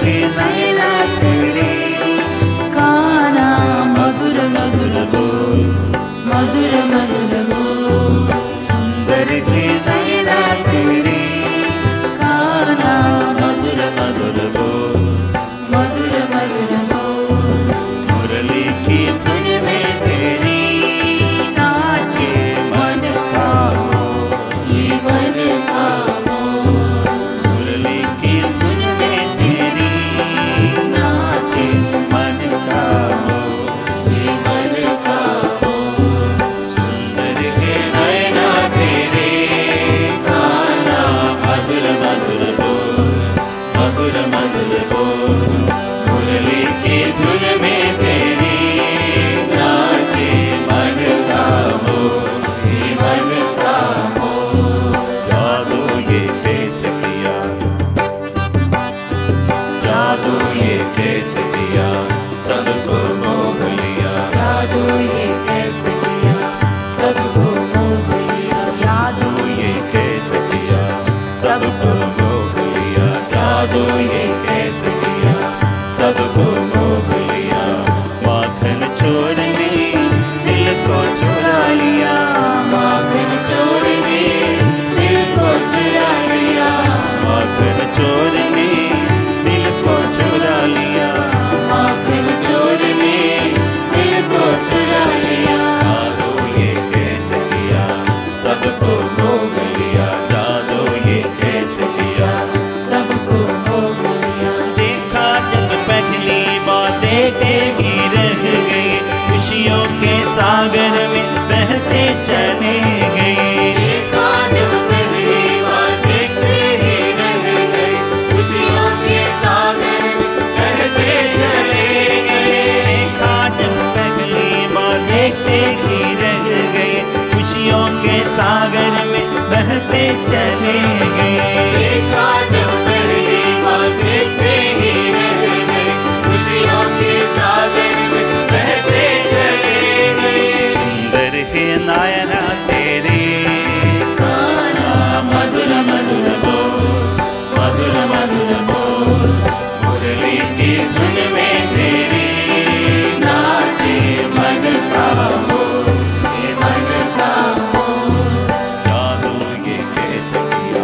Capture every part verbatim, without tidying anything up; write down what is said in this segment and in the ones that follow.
के नैना तेरे, काना मधुर मधुर बोल, मधुर मधुर बोल। सुंदर के नैना तेरे, काना मधुर मधुर बोल, मधुर मधुर बोल। मुरली की धुन में तेरी नाचे मन का मोर, ये मन का मोर। मुरली की धुन में तेरी नाचे मन का मोर, ये मन का मोर। सुंदर के नैना तेरे, काना मधुर मधुर बोल, मधुर मधुर बोल। मुरली की धुन में तेरी नाचे मन का मोर, ये मन का मोर। जादू ये कैसे किया, जादू ये कैसे किया, सबको मोह लिया। जादू ये कैसे किया, सबको मोह लिया। जादू ये कैसे किया, सबको मोह लिया। जादू ये कैसे किया, सबको मोह लिया। माखन चोर ने दिल को चुरा लिया, माखन चोर ने दिल को चुरा लिया। माखन चोर ने दिल को चुरा लिया, माखन चोर ने दिल को चुरा लिया। जादू ये कैसे किया, सबको मोह लिया। जादू ये कैसे किया, सबको मोह लिया। देखा जब पहली बार देखते ही रह गए, खुशियों के सागर में बहते चले गए। देखा जब पहली बार देखते ही रह गए, खुशियों के सागर में बहते चले गए। देखा जब पहली बार देखते ही रह गए, खुशियों के सागर में बहते चले गए। देखा जब पहली बार देखते ही रह गए, खुशियों के सागर में बहते चले गए। सुंदर है नयना तेरे, काना मधुर मधुर बोल, मधुर मधुर बोल। मुरली की धुन में तेरी नाचे मन का मोर, ये मन का मोर। जादू ये कैसे किया,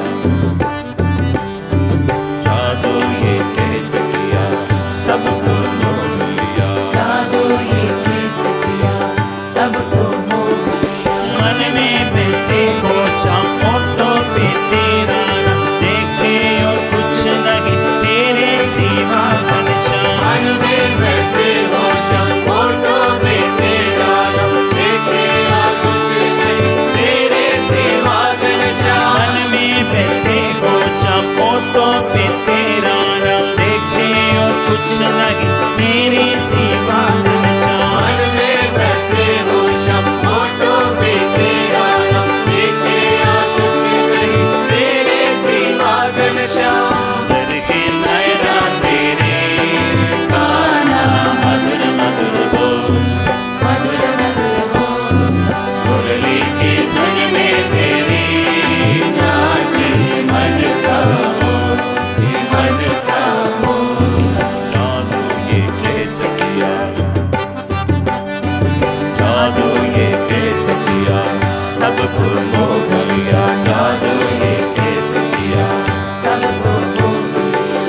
जादू ये कैसे किया, सबको मोह लिया। जादू ये कैसे किया, सबको मोह लिया। मन में बसे हो शाम फोटो पे तेरा नाम, देखे और कुछ नहीं तेरे सिवा घनश्याम। मन में बसे हो शाम फोटो पे तेरा नाम, देखे और कुछ नहीं तेरे सिवा घनश्याम। मन में बसे हो शाम फोटो पे तेरा नाम, देखे और कुछ नहीं तेरे सिवा घनश्याम। मन में बसे हो शाम फोटो पे तेरा नाम, देखे और कुछ नहीं तेरे सिवा घनश्याम। सुंदर के नैना तेरे, काना मधुर मधुर बोल, मधुर मधुर बोल। मुरली की धुन में तेरी नाचे मन का मोर, ये मन का मोर। जादू ये कैसे किया, जादू ये कैसे किया, सबको मोह लिया। जादू ये कैसे किया, सबको मोह लिया।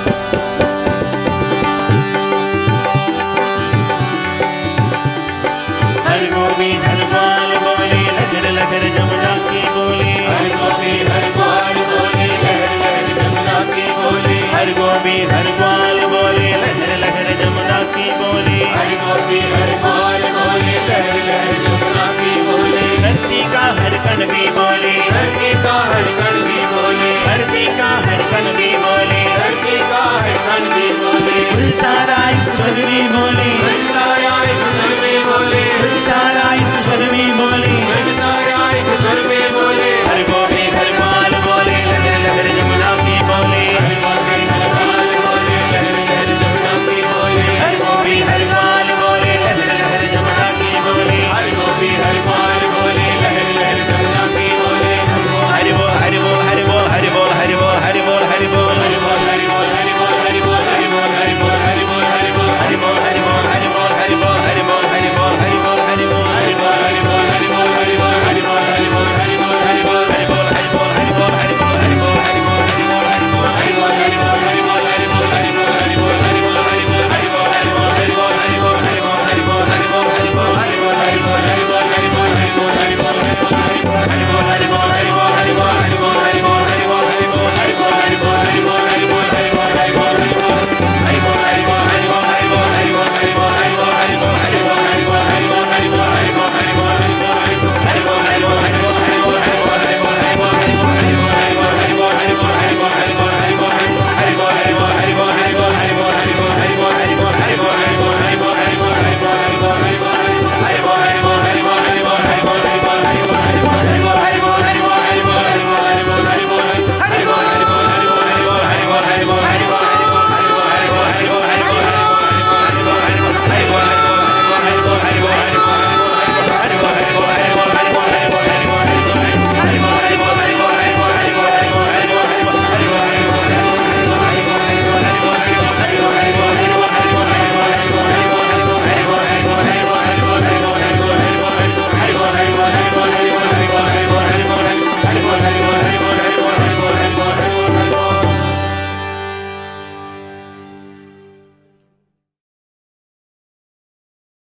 हर गोपी हर ग्वाल बोली, लगर लगर जमुना की बोली। हर गोपी हर ग्वाल बोली, लगर लगर जमुना की बोली। हर गोपी हर ग्वाल बोली, लगर लगर जमुना की बोली। हर गोपी हर ग्वाल बोली, लगर लगर जमुना की बोली। धरती का हर कण भी बोली, धरती का हर कण भी बोली। धरती का हर कण भी बोली, धरती का हर कण भी बोली।